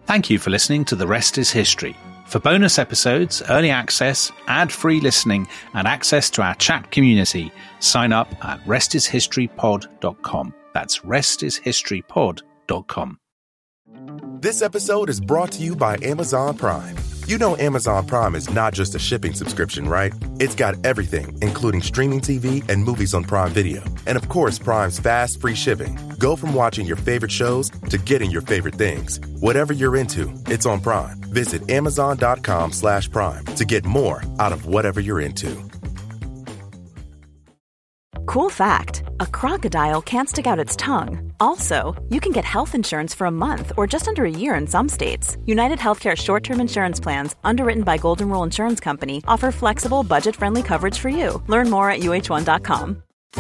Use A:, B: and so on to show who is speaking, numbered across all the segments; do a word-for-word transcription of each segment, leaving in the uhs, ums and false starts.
A: Thank you for listening to The Rest is History. For bonus episodes, early access, ad-free listening, and access to our chat community, sign up at rest is history pod dot com. That's rest is history pod dot com.
B: This episode is brought to you by Amazon Prime. You know Amazon Prime is not just a shipping subscription, right? It's got everything, including streaming T V and movies on Prime Video. And of course, Prime's fast, free shipping. Go from watching your favorite shows to getting your favorite things. Whatever you're into, it's on Prime. Visit amazon.com slash prime to get more out of whatever you're into.
C: Cool fact, a crocodile can't stick out its tongue. Also, you can get health insurance for a month or just under a year in some states. United Healthcare short-term insurance plans, underwritten by Golden Rule Insurance Company, offer flexible, budget-friendly coverage for you. Learn more at U H one dot com.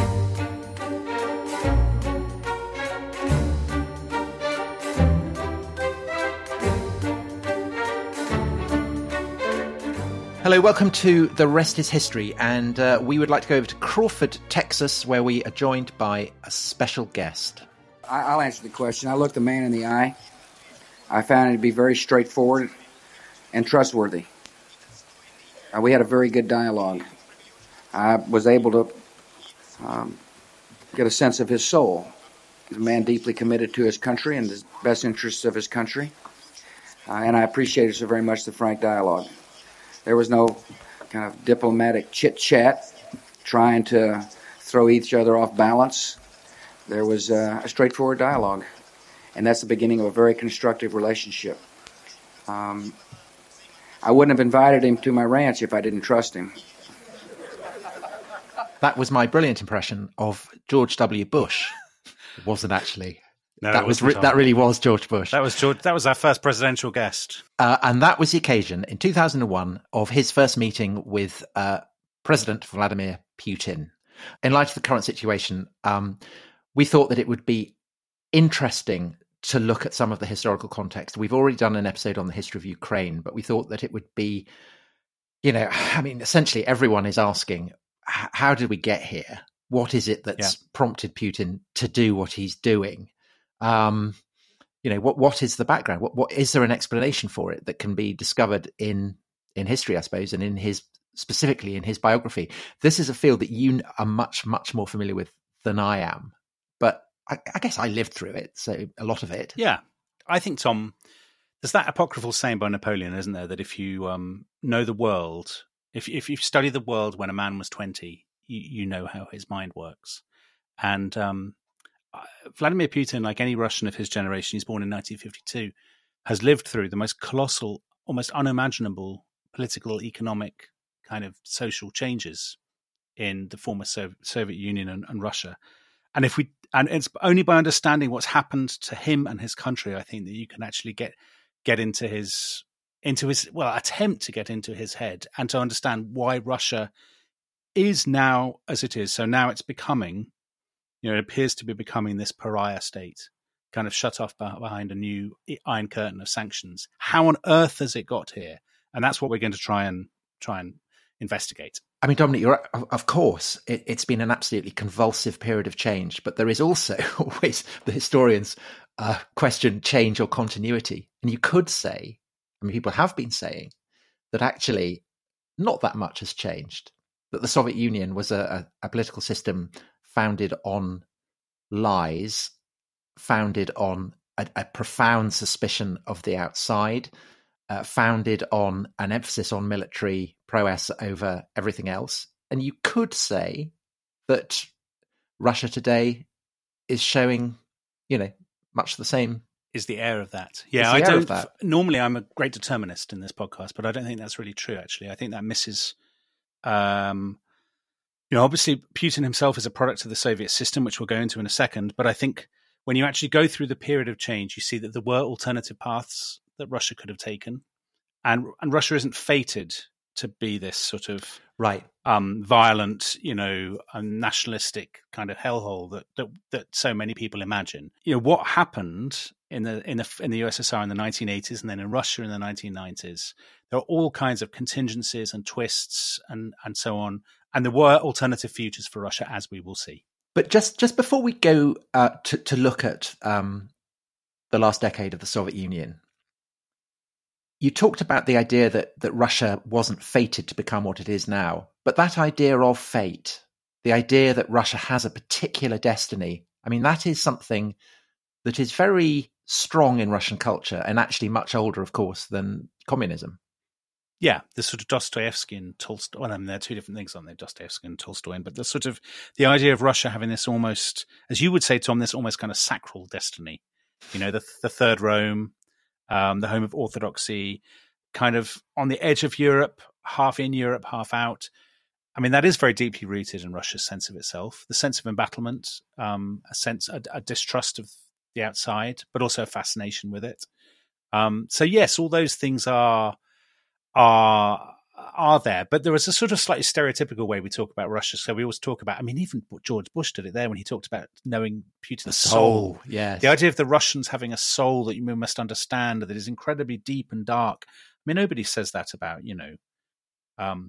D: Hello, welcome to The Rest is History, and uh, we would like to go over to Crawford, Texas, where we are joined by a special guest.
E: I'll answer the question. I looked the man in the eye. I found it to be very straightforward and trustworthy. Uh, we had a very good dialogue. I was able to um, get a sense of his soul. He's a man deeply committed to his country and the best interests of his country. Uh, and I appreciated so very much the frank dialogue. There was no kind of diplomatic chit-chat trying to throw each other off balance. There was uh, a straightforward dialogue, and that's the beginning of a very constructive relationship. Um, I wouldn't have invited him to my ranch if I didn't trust him.
D: That was my brilliant impression of George W. Bush. It wasn't actually.
A: No,
D: that was re- that really was George Bush.
A: That was George. That was our first presidential guest,
D: uh, and that was the occasion in two thousand one of his first meeting with uh, President Vladimir Putin. In light of the current situation, um, we thought that it would be interesting to look at some of the historical context. We've already done an episode on the history of Ukraine, but we thought that it would be, you know, I mean, essentially everyone is asking, how did we get here? What is it that's yeah. prompted Putin to do what he's doing? Um, you know, what what is the background? What what is there an explanation for it that can be discovered in in history, I suppose, and in his specifically in his biography? This is a field that you are much much more familiar with than I am, but I, I guess I lived through it, so a lot of it.
A: Yeah, I think, Tom, there's that apocryphal saying by Napoleon, isn't there, that if you um, know the world, if if you study the world when a man was twenty, you, you know how his mind works, and um. Vladimir Putin, like any Russian of his generation, he's born in nineteen fifty-two, has lived through the most colossal, almost unimaginable political, economic, kind of social changes in the former Soviet Union and, and Russia. And if we, and it's only by understanding what's happened to him and his country, I think, that you can actually get get into his into his well attempt to get into his head and to understand why Russia is now as it is. So now it's becoming. You know, it appears to be becoming this pariah state, kind of shut off behind a new iron curtain of sanctions. How on earth has it got here? And that's what we're going to try and try and investigate.
D: I mean, Dominic, you're, of course, it, it's been an absolutely convulsive period of change, but there is also always the historians uh, question change or continuity. And you could say, I mean, people have been saying that actually not that much has changed, that the Soviet Union was a, a, a political system founded on lies, founded on a, a profound suspicion of the outside, uh, founded on an emphasis on military prowess over everything else. And you could say that Russia today is showing, you know, much the same.
A: Is the air of that. Yeah,
D: I
A: don't. Normally, I'm a great determinist in this podcast, but I don't think that's really true, actually. I think that misses... Um, You know, obviously, Putin himself is a product of the Soviet system, which we'll go into in a second. But I think when you actually go through the period of change, you see that there were alternative paths that Russia could have taken. And and Russia isn't fated to be this sort of
D: right,
A: um, violent, you know, um, nationalistic kind of hellhole that, that that so many people imagine. You know, what happened in the in the in the U S S R in the nineteen eighties and then in Russia in the nineteen nineties? There are all kinds of contingencies and twists and and so on. And there were alternative futures for Russia, as we will see.
D: But just, just before we go uh, to, to look at um, the last decade of the Soviet Union, you talked about the idea that that Russia wasn't fated to become what it is now, but that idea of fate, the idea that Russia has a particular destiny, I mean, that is something that is very strong in Russian culture and actually much older, of course, than communism.
A: Yeah, the sort of Dostoevsky and Tolstoy. Well, I mean, they're two different things, aren't they? Dostoevsky and Tolstoy, but the sort of the idea of Russia having this almost, as you would say, Tom, this almost kind of sacral destiny. You know, the the Third Rome, um, the home of orthodoxy, kind of on the edge of Europe, half in Europe, half out. I mean, that is very deeply rooted in Russia's sense of itself, the sense of embattlement, um, a sense, a, a distrust of the outside, but also a fascination with it. Um, so yes, all those things are. are are there, but there is a sort of slightly stereotypical way we talk about Russia. So we always talk about, I mean, even George Bush did it there when he talked about knowing Putin's soul.
D: soul. Yes.
A: The idea of the Russians having a soul that you must understand, that is incredibly deep and dark. I mean, nobody says that about, you know, um,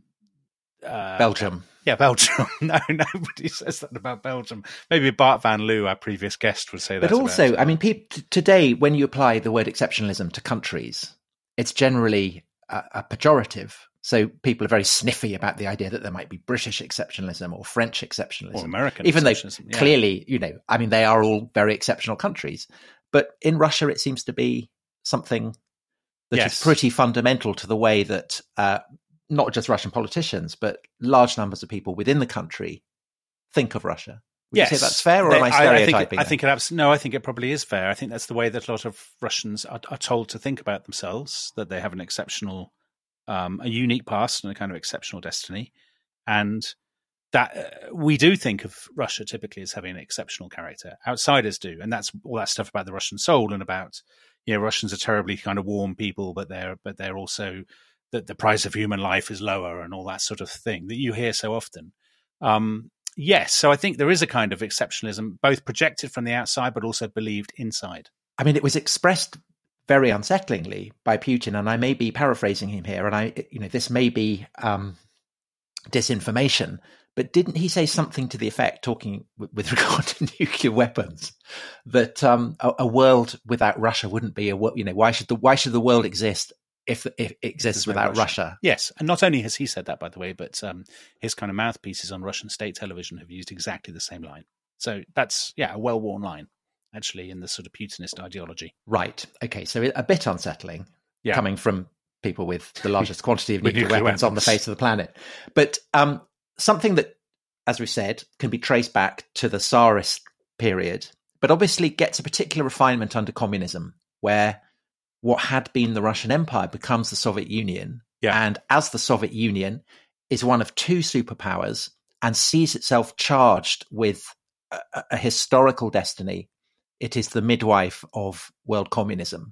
A: uh,
D: Belgium.
A: Yeah, Belgium. No, nobody says that about Belgium. Maybe Bart van Loo, our previous guest, would say that.
D: But also,
A: about,
D: I mean, pe- t- today, when you apply the word exceptionalism to countries, it's generally a, a pejorative. So people are very sniffy about the idea that there might be British exceptionalism or French exceptionalism.
A: Or American
D: Even though
A: yeah.
D: clearly, you know, I mean, they are all very exceptional countries. But in Russia, it seems to be something that
A: yes.
D: is pretty fundamental to the way that uh, not just Russian politicians, but large numbers of people within the country think of Russia. Would
A: yes.
D: you say that's fair, or
A: they,
D: am I stereotyping?
A: I, I think, it, I think it abs- no, I think it probably is fair. I think that's the way that a lot of Russians are, are told to think about themselves, that they have an exceptional, um, a unique past and a kind of exceptional destiny. And that uh, we do think of Russia typically as having an exceptional character. Outsiders do. And that's all that stuff about the Russian soul and about, you know, Russians are terribly kind of warm people, but they're, but they're also, that the price of human life is lower and all that sort of thing that you hear so often. Um, Yes, so I think there is a kind of exceptionalism, both projected from the outside, but also believed inside.
D: I mean, it was expressed very unsettlingly by Putin, and I may be paraphrasing him here, and I, you know, this may be um, disinformation, but didn't he say something to the effect, talking w- with regard to nuclear weapons, that um, a, a world without Russia wouldn't be a world? You know, why should the why should the world exist if, if it exists
A: There's
D: without
A: no
D: Russia.
A: Russia? Yes, and not only has he said that, by the way, but um, his kind of mouthpieces on Russian state television have used exactly the same line. So that's, yeah, a well-worn line, actually, in the sort of Putinist ideology.
D: Right. Okay, so a bit unsettling, yeah. coming from people with the largest quantity of nuclear, nuclear weapons, weapons on the face of the planet. But um, something that, as we said, can be traced back to the Tsarist period, but obviously gets a particular refinement under communism, where what had been the Russian Empire becomes the Soviet Union.
A: Yeah.
D: And as the Soviet Union is one of two superpowers and sees itself charged with a, a historical destiny, it is the midwife of world communism.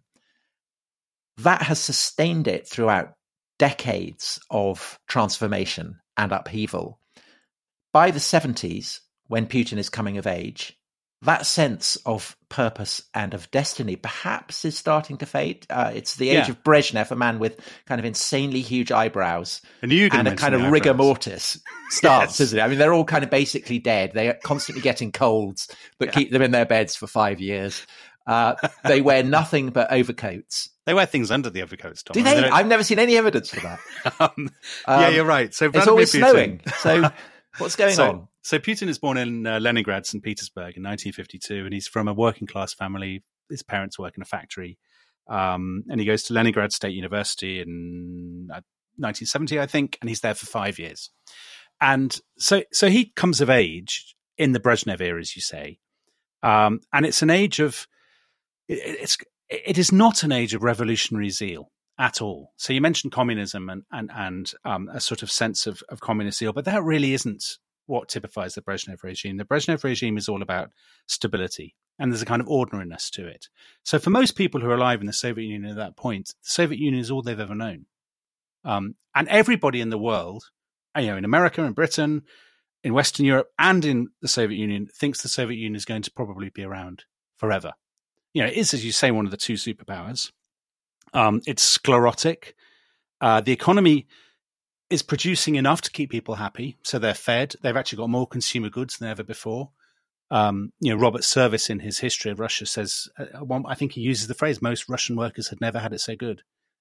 D: That has sustained it throughout decades of transformation and upheaval. By the seventies, when Putin is coming of age, that sense of purpose and of destiny perhaps is starting to fade. Uh, it's the age
A: yeah.
D: of Brezhnev, a man with kind of insanely huge eyebrows
A: and,
D: and a kind of rigor mortis stance,
A: yes.
D: isn't it? I mean, they're all kind of basically dead. They are constantly getting colds that yeah. keep them in their beds for five years. Uh, they wear nothing but overcoats.
A: They wear things under the overcoats, Tom.
D: Do they? I mean, they I've never seen any evidence for that.
A: um, yeah, you're right. So
D: it's always Putin. snowing. So what's going
A: so,
D: on?
A: So Putin is born in uh, Leningrad, Saint Petersburg in nineteen fifty-two, and he's from a working class family. His parents work in a factory. Um, and he goes to Leningrad State University in uh, nineteen seventy, I think, and he's there for five years. And so so he comes of age in the Brezhnev era, as you say. Um, and it's an age of, it, it's it is not an age of revolutionary zeal at all. So you mentioned communism and and, and um, a sort of sense of, of communist zeal, but that really isn't what typifies the Brezhnev regime. The Brezhnev regime is all about stability, and there's a kind of ordinariness to it. So for most people who are alive in the Soviet Union at that point, the Soviet Union is all they've ever known. Um, and everybody in the world, you know, in America and Britain, in Western Europe, and in the Soviet Union, thinks the Soviet Union is going to probably be around forever. You know, it is, as you say, one of the two superpowers. Um, it's sclerotic. Uh, the economy is producing enough to keep people happy, so they're fed. They've actually got more consumer goods than ever before. Um, you know, Robert Service in his History of Russia says, uh, one, I think he uses the phrase, most Russian workers had never had it so good.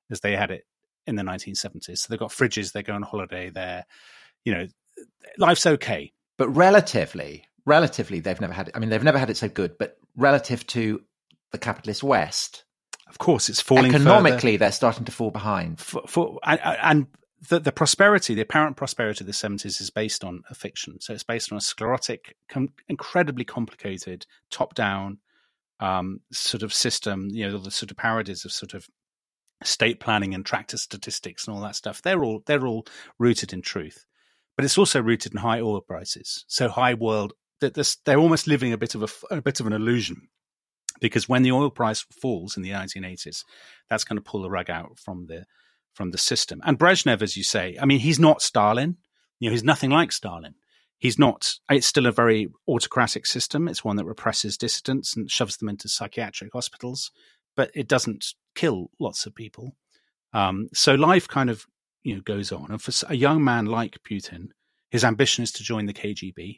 A: as they had it in the nineteen seventies. So they've got fridges, they go on holiday, they're, you know, life's okay.
D: But relatively, relatively, they've never had it. I mean, they've never had it so good, but relative to the capitalist West,
A: of course, it's falling
D: economically,
A: further.
D: They're starting to fall behind.
A: For, for, and and the, the prosperity, the apparent prosperity of the seventies is based on a fiction. So it's based on a sclerotic, com- incredibly complicated, top-down um, sort of system, you know, the sort of parodies of sort of state planning and tractor statistics and all that stuff. They're all they're all rooted in truth. But it's also rooted in high oil prices. So high world, they're almost living a bit of a, a bit of an illusion, because when the oil price falls in the nineteen eighties, that's going to pull the rug out from the from the system. And Brezhnev, as you say, I mean, he's not Stalin. You know, he's nothing like Stalin. He's not. It's still a very autocratic system. It's one that represses dissidents and shoves them into psychiatric hospitals, but it doesn't kill lots of people. Um, so life kind of, you know, goes on. And for a young man like Putin, his ambition is to join the K G B.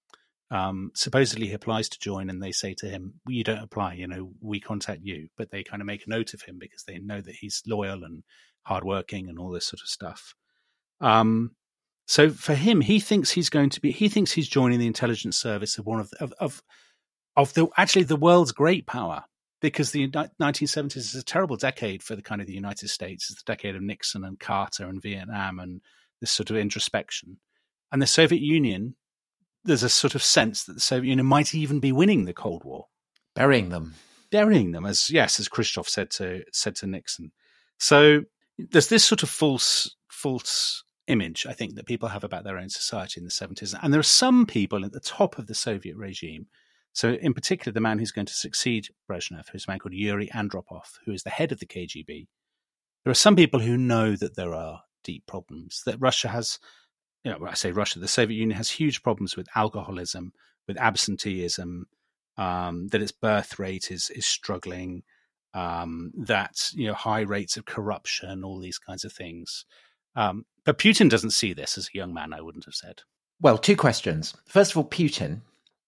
A: Um, supposedly he applies to join and they say to him, well, you don't apply, you know, we contact you. But they kind of make a note of him because they know that he's loyal and hardworking and all this sort of stuff. Um, so for him, he thinks he's going to be, he thinks he's joining the intelligence service of one of, of, of, of the, actually the world's great power. Because the nineteen seventies is a terrible decade for the kind of the United States. It's the decade of Nixon and Carter and Vietnam and this sort of introspection. And the Soviet Union, there's a sort of sense that the Soviet Union might even be winning the Cold War.
D: Burying them.
A: Burying them, as yes, as Khrushchev said to said to Nixon. So there's this sort of false false image, I think, that people have about their own society in the seventies. And there are some people at the top of the Soviet regime. So in particular, the man who's going to succeed Brezhnev, who's a man called Yuri Andropov, who is the head of the K G B. There are some people who know that there are deep problems, that Russia has, you know, when I say Russia, the Soviet Union has huge problems with alcoholism, with absenteeism, um, that its birth rate is is struggling, um, that, you know, high rates of corruption, all these kinds of things. Um, but Putin doesn't see this as a young man, I wouldn't have said.
D: Well, two questions. First of all, Putin.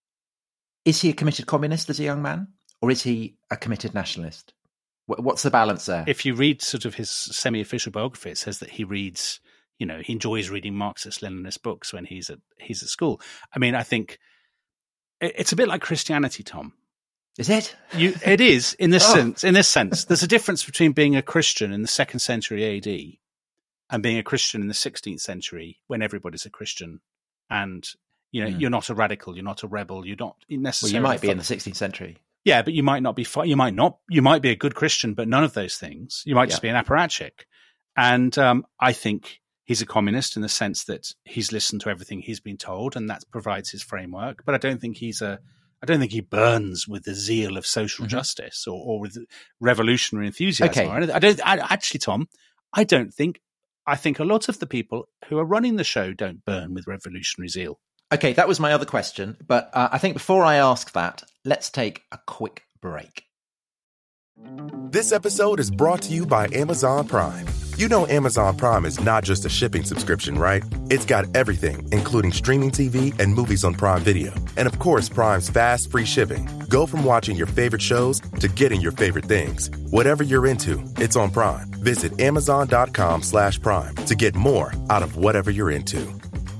D: Is he a committed communist as a young man, or is he a committed nationalist? What's the balance there?
A: If you read sort of his semi-official biography, it says that he reads, you know, he enjoys reading Marxist-Leninist books when he's at he's at school. I mean, I think it's a bit like Christianity, Tom.
D: Is it?
A: You, it is in this
D: oh.
A: sense. In this sense, there's a difference between being a Christian in the second century A D and being a Christian in the sixteenth century, when everybody's a Christian and. You know, mm. you're not a radical, you're not a rebel, you're not necessarily.
D: Well, you might be in the sixteenth century.
A: Yeah, but you might not be. You might not. You might be a good Christian, but none of those things. You might just yeah. be an apparatchik. And um, I think he's a communist in the sense that he's listened to everything he's been told, and that provides his framework. But I don't think he's a. I don't think he burns with the zeal of social mm-hmm. justice or, or with revolutionary enthusiasm.
D: Okay.
A: Or anything. I don't. I, actually, Tom, I don't think. I think a lot of the people who are running the show don't burn with revolutionary zeal.
D: Okay, that was my other question. But uh, I think before I ask that, let's take a quick break.
B: This episode is brought to you by Amazon Prime. You know Amazon Prime is not just a shipping subscription, right? It's got everything, including streaming T V and movies on Prime Video. And of course, Prime's fast, free shipping. Go from watching your favorite shows to getting your favorite things. Whatever you're into, it's on Prime. Visit amazon.com slash prime to get more out of whatever you're into.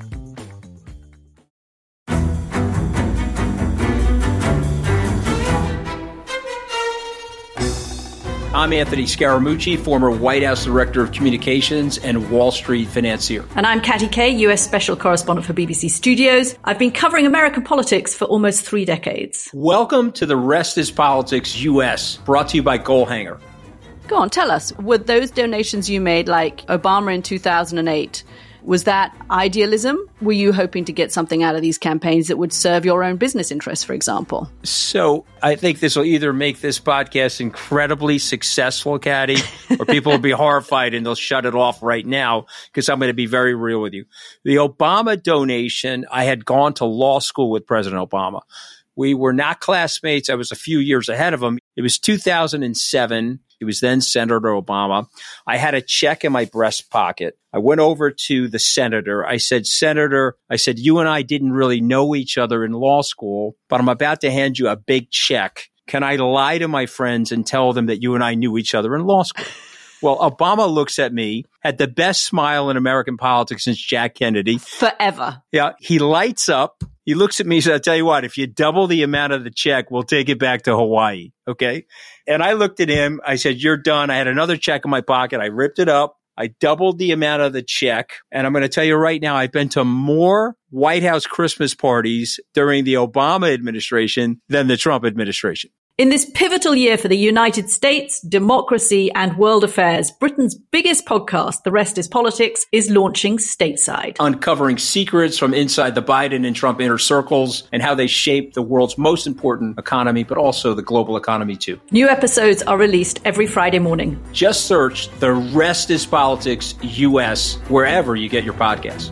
F: I'm Anthony Scaramucci, former White House Director of Communications and Wall Street financier.
G: And I'm Katty Kay, U S Special Correspondent for B B C Studios. I've been covering American politics for almost three decades.
F: Welcome to The Rest is Politics U S, brought to you by Goalhanger.
G: Go on, tell us, were those donations you made, like Obama in two thousand eight, was that idealism? Were you hoping to get something out of these campaigns that would serve your own business interests, for example?
F: So I think this will either make this podcast incredibly successful, Katty, or people will be horrified and they'll shut it off right now because I'm going to be very real with you. The Obama donation, I had gone to law school with President Obama. We were not classmates. I was a few years ahead of him. It was two thousand seven. He was then Senator Obama. I had a check in my breast pocket. I went over to the senator. I said, Senator, I said, you and I didn't really know each other in law school, but I'm about to hand you a big check. Can I lie to my friends and tell them that you and I knew each other in law school? Well, Obama looks at me, had the best smile in American politics since Jack Kennedy.
G: Forever.
F: Yeah, he lights up. He looks at me and says, I'll tell you what, if you double the amount of the check, we'll take it back to Hawaii. Okay. And I looked at him. I said, you're done. I had another check in my pocket. I ripped it up. I doubled the amount of the check. And I'm going to tell you right now, I've been to more White House Christmas parties during the Obama administration than the Trump administration.
G: In this pivotal year for the United States, democracy, and world affairs, Britain's biggest podcast, The Rest is Politics, is launching stateside.
F: Uncovering secrets from inside the Biden and Trump inner circles and how they shape the world's most important economy, but also the global economy too.
G: New episodes are released every Friday morning.
F: Just search The Rest is Politics U S wherever you get your podcasts.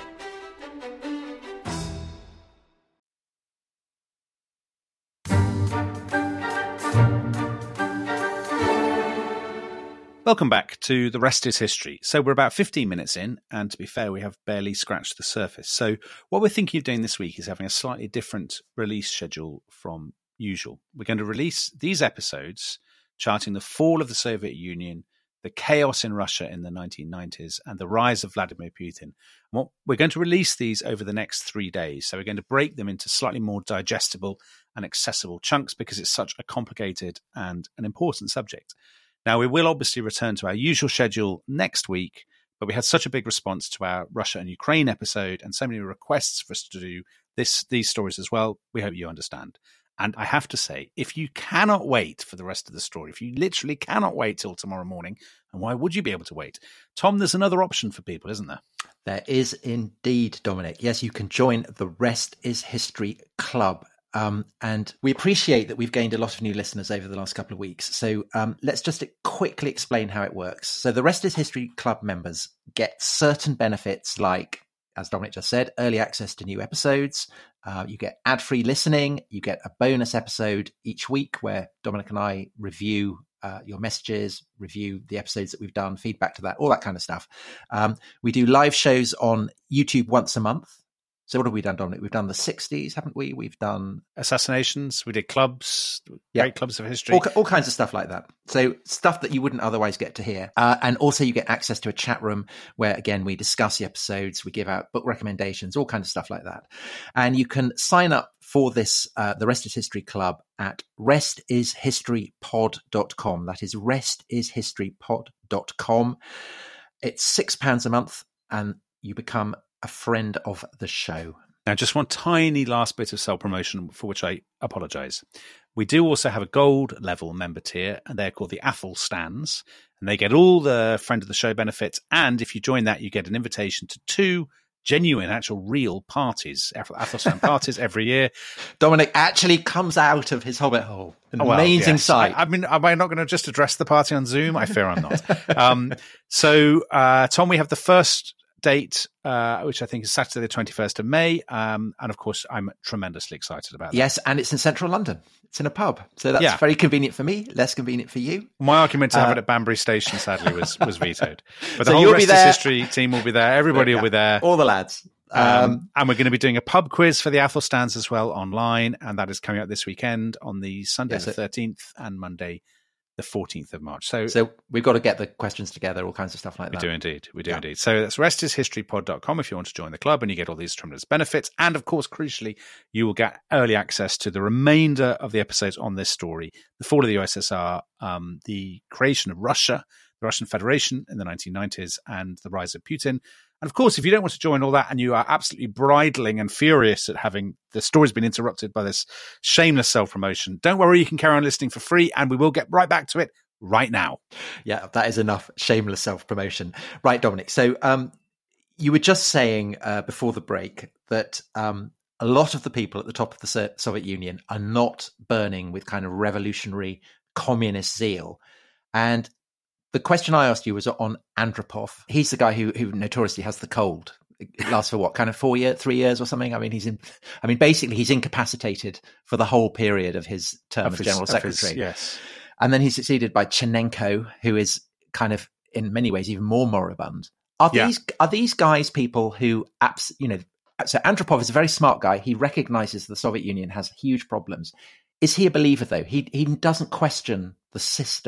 A: Welcome back to The Rest is History. So we're about fifteen minutes in, and to be fair, we have barely scratched the surface. So what we're thinking of doing this week is having a slightly different release schedule from usual. We're going to release these episodes charting the fall of the Soviet Union, the chaos in Russia in the nineteen nineties, and the rise of Vladimir Putin. And what, we're going to release these over the next three days. So we're going to break them into slightly more digestible and accessible chunks because it's such a complicated and an important subject. Now, we will obviously return to our usual schedule next week, but we had such a big response to our Russia and Ukraine episode and so many requests for us to do this these stories as well. We hope you understand. And I have to say, if you cannot wait for the rest of the story, if you literally cannot wait till tomorrow morning, and why would you be able to wait? Tom, there's another option for people, isn't there?
D: There is indeed, Dominic. Yes, you can join the Rest is History Club. Um, and we appreciate that we've gained a lot of new listeners over the last couple of weeks. So um, let's just quickly explain how it works. So the Rest is History Club members get certain benefits like, as Dominic just said, early access to new episodes. Uh, you get ad-free listening. You get a bonus episode each week where Dominic and I review uh, your messages, review the episodes that we've done, feedback to that, all that kind of stuff. Um, we do live shows on YouTube once a month. So what have we done, Dominic? We've done the sixties, haven't we? We've done
A: assassinations. We did clubs,
D: yeah.
A: great clubs of history.
D: All, all kinds of stuff like that. So stuff that you wouldn't otherwise get to hear. Uh, and also you get access to a chat room where, again, we discuss the episodes, we give out book recommendations, all kinds of stuff like that. And you can sign up for this, uh, the Rest is History Club at rest is history pod dot com. That is rest is history pod dot com. It's six pounds a month and you become a friend of the show.
A: Now, just one tiny last bit of self-promotion for which I apologise. We do also have a gold level member tier, and they're called the Athelstans, and they get all the friend of the show benefits. And if you join that, you get an invitation to two genuine, actual, real parties, Athelstan parties every year.
D: Dominic actually comes out of his hobbit hole. An
A: oh, well,
D: amazing
A: yes.
D: sight.
A: I, I mean, am I not going to just address the party on Zoom? I fear I'm not. um, so, uh, Tom, we have the first date, uh, which I think is Saturday the twenty-first of May. Um, and of course, I'm tremendously excited about that.
D: Yes, and it's in central London. It's in a pub. So that's yeah. very convenient for me, less convenient for you.
A: My argument to uh, have it at Banbury Station, sadly, was was vetoed. But the
D: so
A: whole Rest is History team will be there. Everybody yeah, will be there.
D: All the lads.
A: Um, um, and we're going to be doing a pub quiz for the Athelstans as well online. And that is coming out this weekend on the Sunday yes, the thirteenth and Monday the fourteenth of March. So,
D: so we've got to get the questions together, all kinds of stuff like
A: we
D: that.
A: We do indeed. We do yeah. indeed. So that's rest is history pod dot com if you want to join the club, and you get all these tremendous benefits. And of course, crucially, you will get early access to the remainder of the episodes on this story, the fall of the U S S R, um, the creation of Russia, the Russian Federation in the nineteen nineties, and the rise of Putin. And of course, if you don't want to join all that and you are absolutely bridling and furious at having the story's been interrupted by this shameless self-promotion, don't worry, you can carry on listening for free, and we will get right back to it right now.
D: Yeah, that is enough shameless self-promotion. Right, Dominic. So um, you were just saying uh, before the break that um, a lot of the people at the top of the Soviet Union are not burning with kind of revolutionary communist zeal. And the question I asked you was on Andropov. He's the guy who, who notoriously has the cold. It lasts for what, kind of four years, three years or something? I mean, he's in, I mean, basically he's incapacitated for the whole period of his term
A: of
D: as
A: his,
D: general secretary.
A: His, yes.
D: And then he's succeeded by Chernenko, who is kind of, in many ways, even more moribund. Are
A: yeah.
D: these are these guys people who, abs- you know, so Andropov is a very smart guy. He recognizes the Soviet Union has huge problems. Is he a believer, though? He he doesn't question the system.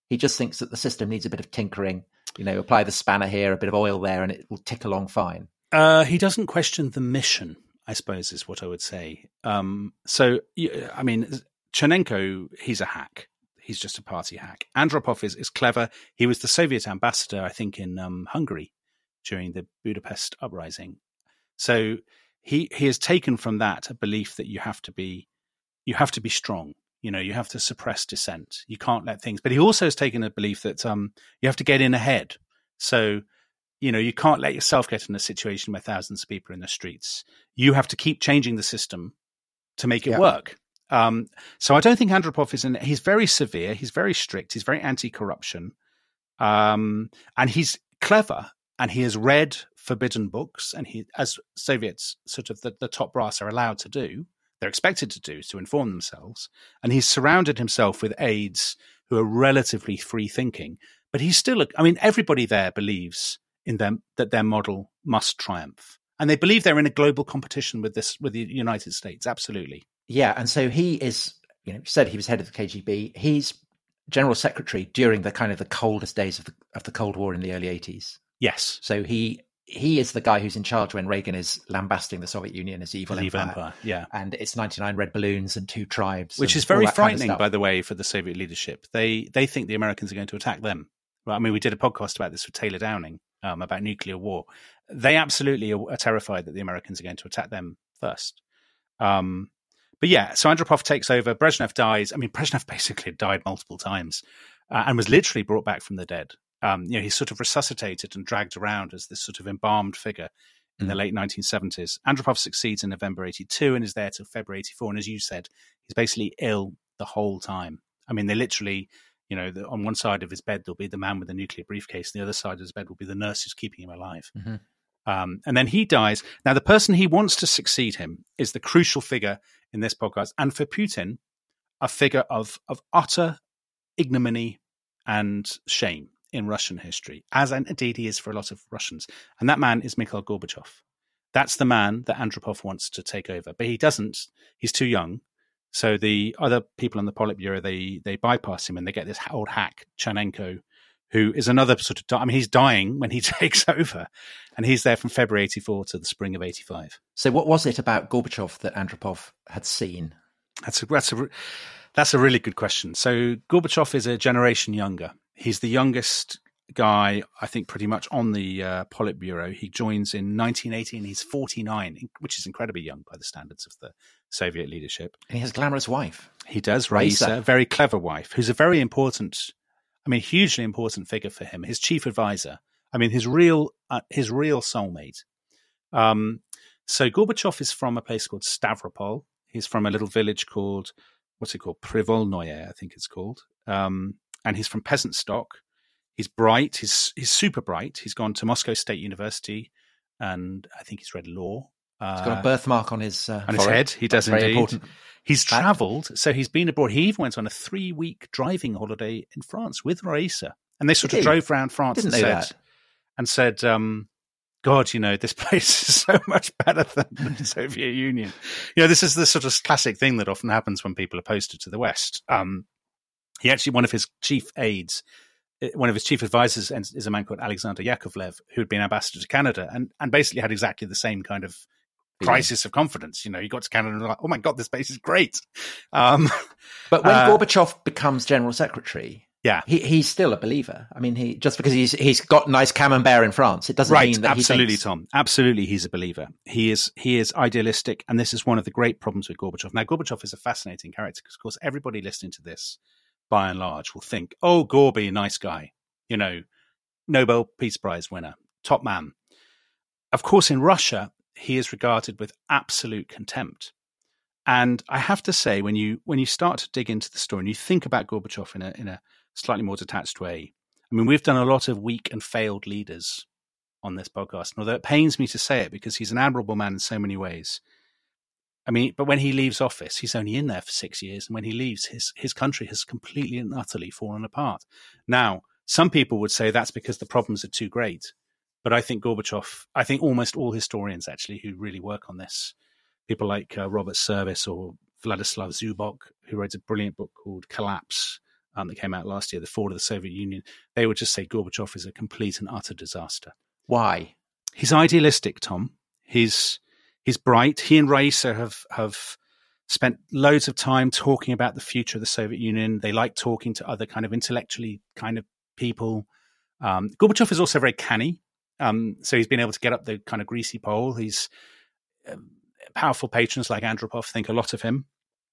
D: He just thinks that the system needs a bit of tinkering. You know, apply the spanner here, a bit of oil there, and it will tick along fine.
A: Uh, he doesn't question the mission, I suppose, is what I would say. Um, so, I mean, Chernenko, he's a hack. He's just a party hack. Andropov is, is clever. He was the Soviet ambassador, I think, in um, Hungary during the Budapest uprising. So he he has taken from that a belief that you have to be you have to be strong. You know, you have to suppress dissent. You can't let things. But he also has taken a belief that um, you have to get in ahead. So, you know, you can't let yourself get in a situation where thousands of people are in the streets. You have to keep changing the system to make it yeah. work. Um, so I don't think Andropov is in. He's very severe. He's very strict. He's very anti-corruption, um, and he's clever. And he has read forbidden books. And he, as Soviets, sort of the, the top brass are allowed to do, they're expected to do, to inform themselves. And he's surrounded himself with aides who are relatively free thinking. But he's still. I mean, everybody there believes in them that their model must triumph, and they believe they're in a global competition with this with the United States. Absolutely.
D: Yeah, and so he is, you know, said he was head of the K G B. He's general secretary during the kind of the coldest days of the of the Cold War in the early eighties.
A: Yes.
D: So he he is the guy who's in charge when Reagan is lambasting the Soviet Union as evil,
A: evil
D: empire.
A: empire. Yeah,
D: and it's ninety-nine red balloons and two tribes,
A: which is very frightening, kind of by the way, for the Soviet leadership. They they think the Americans are going to attack them. Well, I mean, we did a podcast about this with Taylor Downing um, about nuclear war. They absolutely are, are terrified that the Americans are going to attack them first. Um, But yeah, so Andropov takes over. Brezhnev dies. I mean, Brezhnev basically died multiple times uh, and was literally brought back from the dead. Um, you know, he's sort of resuscitated and dragged around as this sort of embalmed figure in mm. the late nineteen seventies. Andropov succeeds in November eighty-two and is there till February eighty-four. And as you said, he's basically ill the whole time. I mean, they literally, you know, the, on one side of his bed, there'll be the man with the nuclear briefcase. And the other side of his bed will be the nurse who's keeping him alive. Mm-hmm. Um, and then he dies. Now, the person he wants to succeed him is the crucial figure in this podcast. And for Putin, a figure of, of utter ignominy and shame in Russian history, as indeed he is for a lot of Russians. And that man is Mikhail Gorbachev. That's the man that Andropov wants to take over. But he doesn't. He's too young. So the other people in the Politburo, they they bypass him and they get this old hack, Chernenko, who is another sort of, I mean, he's dying when he takes over, and he's there from February eighty-four to the spring of eighty-five.
D: So what was it about Gorbachev that Andropov had seen?
A: That's a, that's a, that's a really good question. So Gorbachev is a generation younger. He's the youngest guy, I think, pretty much on the uh, Politburo. He joins in nineteen eighty and he's forty-nine, which is incredibly young by the standards of the Soviet leadership.
D: And he has a glamorous wife.
A: He does, Raisa, a very clever wife, who's a very important, I mean, hugely important figure for him. His chief advisor. I mean, his real, uh, his real soulmate. Um, so Gorbachev is from a place called Stavropol. He's from a little village called, what's it called? Privolnoye, I think it's called. Um, and he's from peasant stock. He's bright. He's he's super bright. He's gone to Moscow State University, and I think he's read law.
D: Uh, he's got a birthmark on his uh,
A: on his head. He does
D: That's
A: indeed.
D: Important.
A: He's travelled, so he's been abroad. He even went on a three-week driving holiday in France with Raisa, and they sort
D: Did
A: of
D: he?
A: drove around France
D: Didn't
A: and
D: know
A: said,
D: that.
A: and said, um, "God, you know, this place is so much better than the Soviet Union." You know, this is the sort of classic thing that often happens when people are posted to the West. Um, he actually, one of his chief aides. One of his chief advisors is a man called Alexander Yakovlev, who had been ambassador to Canada and, and basically had exactly the same kind of crisis yeah. of confidence. You know, he got to Canada and was like, oh my God, this place is great. Um,
D: but when
A: uh,
D: Gorbachev becomes general secretary,
A: yeah,
D: he, he's still a believer. I mean, he just because he's he's got nice camembert in France, it doesn't
A: right,
D: mean that
A: absolutely,
D: he thinks...
A: Tom. Absolutely, he's a believer. He is he is idealistic, and this is one of the great problems with Gorbachev. Now, Gorbachev is a fascinating character because, of course, everybody listening to this, by and large, will think, oh, Gorby, nice guy. You know, Nobel Peace Prize winner, top man. Of course, in Russia, he is regarded with absolute contempt. And I have to say, when you when you start to dig into the story and you think about Gorbachev in a in a slightly more detached way, I mean, we've done a lot of weak and failed leaders on this podcast. And although it pains me to say it because he's an admirable man in so many ways, I mean, but when he leaves office, he's only in there for six years. And when he leaves, his his country has completely and utterly fallen apart. Now, some people would say that's because the problems are too great. But I think Gorbachev, I think almost all historians actually who really work on this, people like uh, Robert Service or Vladislav Zubok, who wrote a brilliant book called Collapse, um, that came out last year, The Fall of the Soviet Union, they would just say Gorbachev is a complete and utter disaster.
D: Why?
A: He's idealistic, Tom. He's he's bright. He and Raisa have have spent loads of time talking about the future of the Soviet Union. They like talking to other kind of intellectually kind of people. Um, Gorbachev is also very canny. Um, so he's been able to get up the kind of greasy pole. He's uh, powerful patrons like Andropov think a lot of him.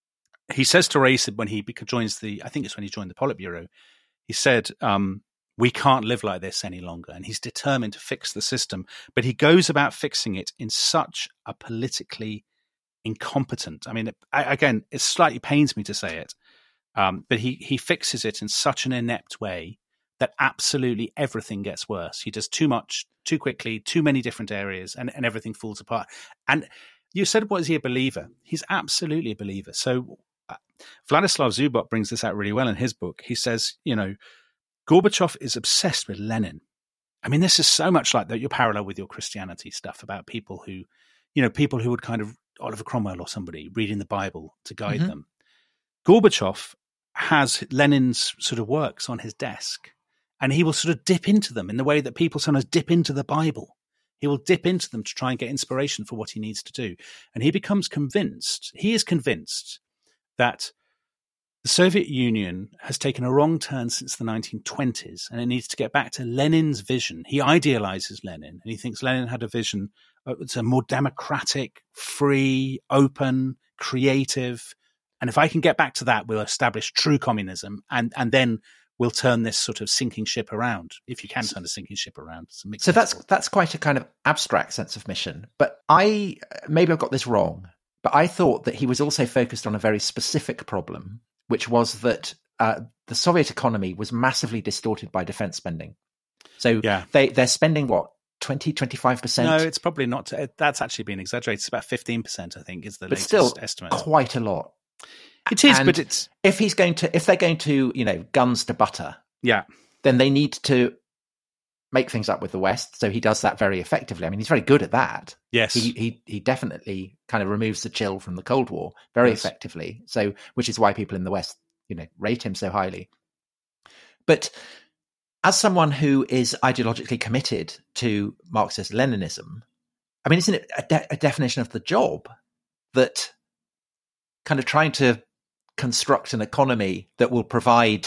A: He says to Raisa when he joins the, I think it's when he joined the Politburo, he said, um, we can't live like this any longer. And he's determined to fix the system. But he goes about fixing it in such a politically incompetent, I mean, it, I, again, it slightly pains me to say it, um, but he, he fixes it in such an inept way that absolutely everything gets worse. He does too much, too quickly, too many different areas, and, and everything falls apart. And you said, was he a believer? He's absolutely a believer. So uh, Vladislav Zubok brings this out really well in his book. He says, you know, Gorbachev is obsessed with Lenin. I mean, this is so much like that your parallel with your Christianity stuff about people who, you know, people who would kind of, Oliver Cromwell or somebody reading the Bible to guide mm-hmm. them. Gorbachev has Lenin's sort of works on his desk, and he will sort of dip into them in the way that people sometimes dip into the Bible. He will dip into them to try and get inspiration for what he needs to do. And he becomes convinced, he is convinced that the Soviet Union has taken a wrong turn since the nineteen twenties, and it needs to get back to Lenin's vision. He idealizes Lenin, and he thinks Lenin had a vision. It's a more democratic, free, open, creative. And if I can get back to that, we'll establish true communism, and, and then we'll turn this sort of sinking ship around, if you can turn a sinking ship around. So
D: metaphor. that's that's quite a kind of abstract sense of mission. But I, maybe I've got this wrong, but I thought that he was also focused on a very specific problem, which was that uh, the Soviet economy was massively distorted by defense spending. So
A: yeah.
D: they, they're spending, what, twenty, twenty-five percent?
A: No, it's probably not. That's actually been exaggerated. It's about fifteen percent, I think, is the
D: but
A: latest
D: still
A: estimate.
D: Quite a lot.
A: It is,
D: and
A: but it's...
D: If he's going to, if they're going to, you know, guns to butter,
A: yeah,
D: then they need to make things up with the West. So he does that very effectively. I mean, he's very good at that.
A: Yes.
D: He he he definitely kind of removes the chill from the Cold War very yes. effectively. So, which is why people in the West, you know, rate him so highly. But as someone who is ideologically committed to Marxist-Leninism, I mean, isn't it a, de- a definition of the job that kind of trying to construct an economy that will provide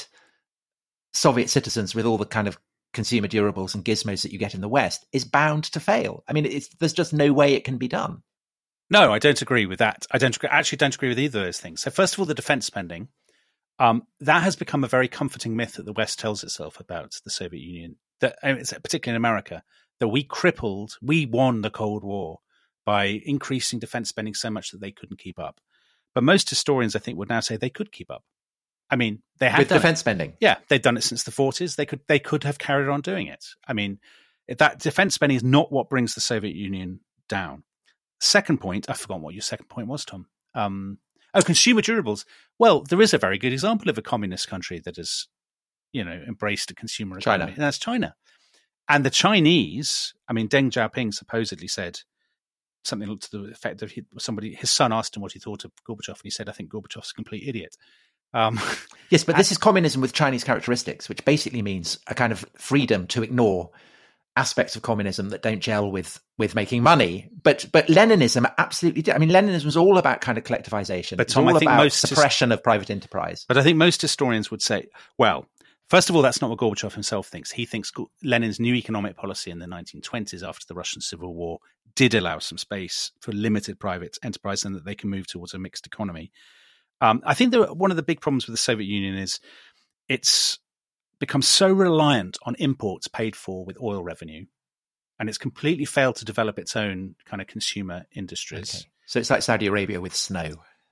D: Soviet citizens with all the kind of consumer durables and gizmos that you get in the West is bound to fail? I mean, it's, there's just no way it can be done.
A: No, I don't agree with that. I don't agree, actually don't agree with either of those things. So first of all, the defense spending, um, that has become a very comforting myth that the West tells itself about the Soviet Union, that, I mean, particularly in America, that we crippled, we won the Cold War by increasing defense spending so much that they couldn't keep up. But most historians, I think, would now say they could keep up. I mean, they had
D: with
A: done
D: defense
A: it.
D: spending.
A: Yeah, they'd done it since the forties. They could they could have carried on doing it. I mean, that defense spending is not what brings the Soviet Union down. Second point, I've forgotten what your second point was, Tom. Um, oh, consumer durables. Well, there is a very good example of a communist country that has, you know, embraced a consumer economy,
D: China.
A: and that's China. And the Chinese, I mean, Deng Xiaoping supposedly said something to the effect of he, somebody, his son asked him what he thought of Gorbachev, and he said, I think Gorbachev's a complete idiot. Um,
D: yes, but this is communism with Chinese characteristics, which basically means a kind of freedom to ignore aspects of communism that don't gel with with making money. But but Leninism absolutely did. I mean, Leninism was all about kind of collectivization.
A: But
D: It's
A: Tom,
D: all
A: I think
D: about
A: most
D: suppression of private enterprise.
A: But I think most historians would say, well, first of all, that's not what Gorbachev himself thinks. He thinks Lenin's new economic policy in the nineteen twenties after the Russian Civil War did allow some space for limited private enterprise and that they can move towards a mixed economy. Um, I think that one of the big problems with the Soviet Union is it's become so reliant on imports paid for with oil revenue, and it's completely failed to develop its own kind of consumer industries.
D: Okay. So it's like Saudi Arabia with snow.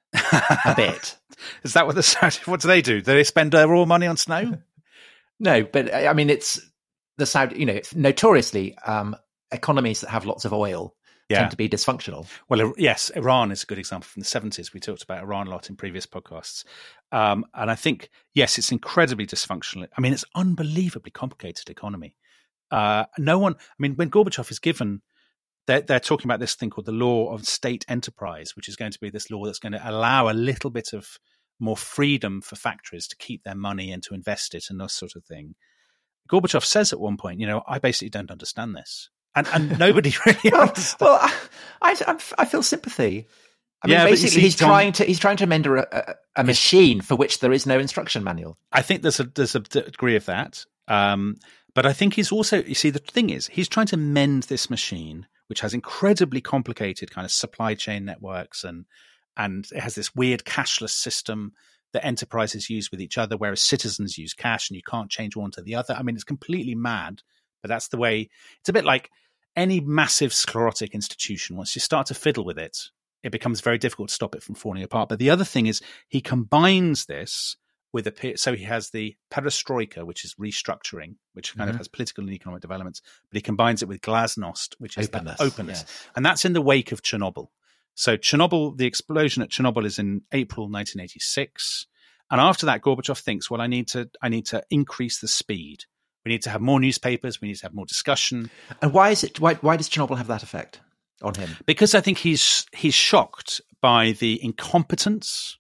D: A bit.
A: Is that what the Saudi, what do they do? Do they spend their raw money on snow?
D: No, but I mean, it's the Saudi, you know, it's notoriously um, economies that have lots of oil
A: yeah.
D: tend to be dysfunctional.
A: Well, yes, Iran is a good example from the seventies. We talked about Iran a lot in previous podcasts. Um, and I think, yes, it's incredibly dysfunctional. I mean, it's unbelievably complicated economy. Uh, no one, I mean, when Gorbachev is given, they're, they're talking about this thing called the law of state enterprise, which is going to be this law that's going to allow a little bit of more freedom for factories to keep their money and to invest it and this sort of thing. Gorbachev says at one point, you know, I basically don't understand this. And, and nobody really
D: well,
A: understands.
D: Well, I, I, I feel sympathy. I mean,
A: yeah,
D: basically,
A: see,
D: he's
A: Tom,
D: trying to he's trying to amend a, a, a machine for which there is no instruction manual.
A: I think there's a there's a degree of that, um, but I think he's also, you see, the thing is, he's trying to mend this machine, which has incredibly complicated kind of supply chain networks, and and it has this weird cashless system that enterprises use with each other, whereas citizens use cash, and you can't change one to the other. I mean, it's completely mad, but that's the way. It's a bit like any massive sclerotic institution. Once you start to fiddle with it, it becomes very difficult to stop it from falling apart. But the other thing is, he combines this with a, so he has the perestroika, which is restructuring, which kind mm-hmm. of has political and economic developments, but he combines it with glasnost, which is openness, that openness. Yes. And that's in the wake of Chernobyl. So Chernobyl, the explosion at Chernobyl is in April nineteen eighty-six. And after that, Gorbachev thinks, well, I need to, I need to increase the speed. We need to have more newspapers. We need to have more discussion.
D: And why is it? Why, why does Chernobyl have that effect on him?
A: Because I think he's he's shocked by the incompetence,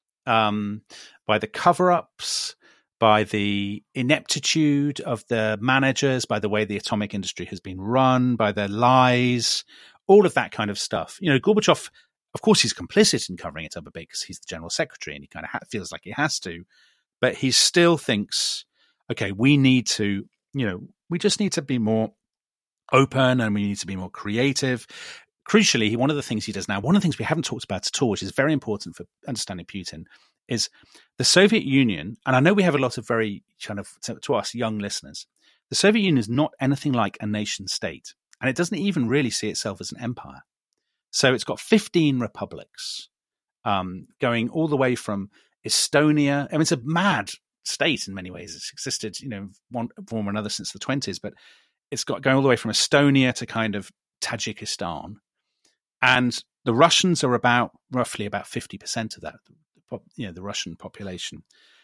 A: um, by the cover-ups, by the ineptitude of the managers, by the way the atomic industry has been run, by their lies, all of that kind of stuff. You know, Gorbachev, of course, he's complicit in covering it up a bit because he's the general secretary and he kind of ha- feels like he has to, but he still thinks, okay, we need to, you know, we just need to be more open and we need to be more creative. Crucially, one of the things he does now, one of the things we haven't talked about at all, which is very important for understanding Putin, is the Soviet Union, and I know we have a lot of very kind of, to, to us young listeners, the Soviet Union is not anything like a nation state, and it doesn't even really see itself as an empire. So it's got fifteen republics, um, going all the way from Estonia. I mean, it's a mad state in many ways. It's existed, you know, one form or another since the twenties, but it's got going all the way from Estonia to kind of Tajikistan. And the Russians are about roughly about fifty percent of that, you know, the Russian population.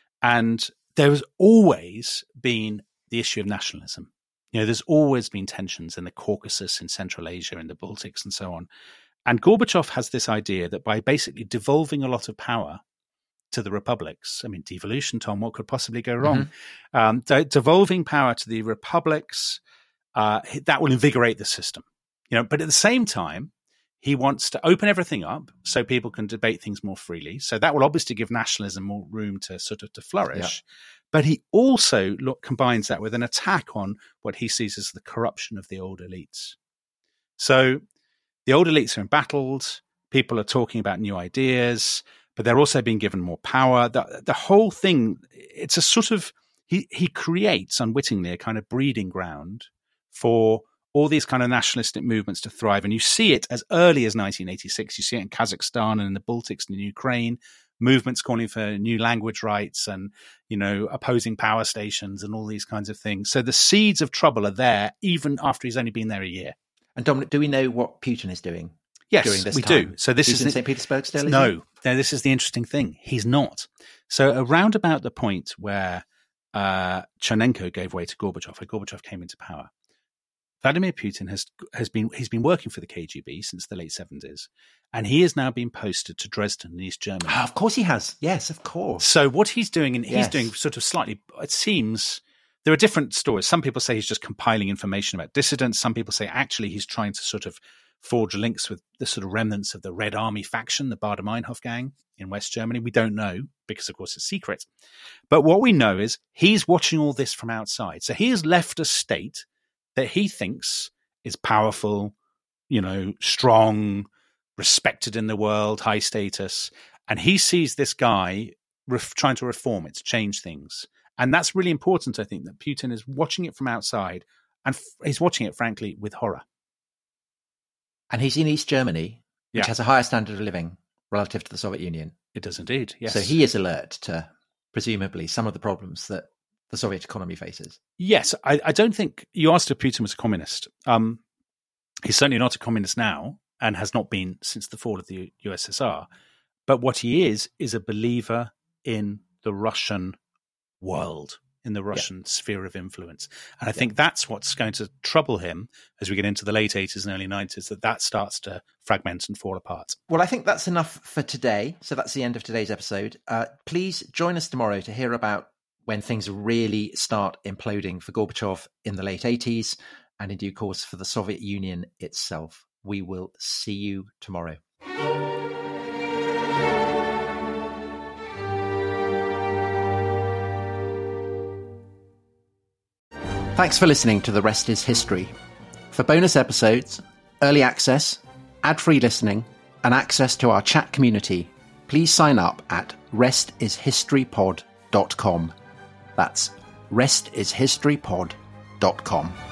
A: And there has always been the issue of nationalism. You know, there's always been tensions in the Caucasus, in Central Asia, in the Baltics, and so on. And Gorbachev has this idea that by basically devolving a lot of power to the republics, I mean, devolution, Tom, what could possibly go wrong? Mm-hmm. Um, de- devolving power to the republics, uh, that will invigorate the system. You know, but at the same time, he wants to open everything up so people can debate things more freely. So that will obviously give nationalism more room to sort of to flourish. Yeah. But he also look, combines that with an attack on what he sees as the corruption of the old elites. So the old elites are embattled. People are talking about new ideas, but they're also being given more power. The, the whole thing, it's a sort of, he, he creates unwittingly a kind of breeding ground for all these kind of nationalistic movements to thrive. And you see it as early as nineteen eighty-six. You see it in Kazakhstan and in the Baltics and in Ukraine, movements calling for new language rights and, you know, opposing power stations and all these kinds of things. So the seeds of trouble are there even after he's only been there a year.
D: And Dominic, do we know what Putin is doing?
A: Yes,
D: during this
A: we
D: time?
A: do. So this
D: He's
A: is
D: in Saint Petersburg still? Is
A: no,
D: he?
A: no, this is the interesting thing. He's not. So around about the point where uh, Chernenko gave way to Gorbachev, and Gorbachev came into power, Vladimir Putin has has been he's been working for the K G B since the late seventies, and he has now been posted to Dresden in East Germany.
D: Oh, of course he has. Yes, of course.
A: So what he's doing, and he's
D: Yes.
A: doing sort of slightly, it seems, there are different stories. Some people say he's just compiling information about dissidents. Some people say actually he's trying to sort of forge links with the sort of remnants of the Red Army faction, the Baader-Meinhof gang in West Germany. We don't know because, of course, it's secret. But what we know is he's watching all this from outside. So he has left a state that he thinks is powerful, you know, strong, respected in the world, high status. And he sees this guy ref- trying to reform it, to change things. And that's really important, I think, that Putin is watching it from outside, and f- he's watching it, frankly, with horror.
D: And he's in East Germany, which
A: Yeah.
D: has a higher standard of living relative to the Soviet Union.
A: It does indeed, yes.
D: So he is alert to, presumably, some of the problems that the Soviet economy faces.
A: Yes, I, I don't think you asked if Putin was a communist. Um, he's certainly not a communist now and has not been since the fall of the U S S R. But what he is, is a believer in the Russian world. in the Russian yeah. sphere of influence. And I think yeah. that's what's going to trouble him as we get into the late eighties and early nineties, that that starts to fragment and fall apart.
D: Well, I think that's enough for today. So that's the end of today's episode. Uh, please join us tomorrow to hear about when things really start imploding for Gorbachev in the late eighties and in due course for the Soviet Union itself. We will see you tomorrow. Thanks for listening to The Rest is History. For bonus episodes, early access, ad-free listening, and access to our chat community, please sign up at rest is history pod dot com. That's rest is history pod dot com.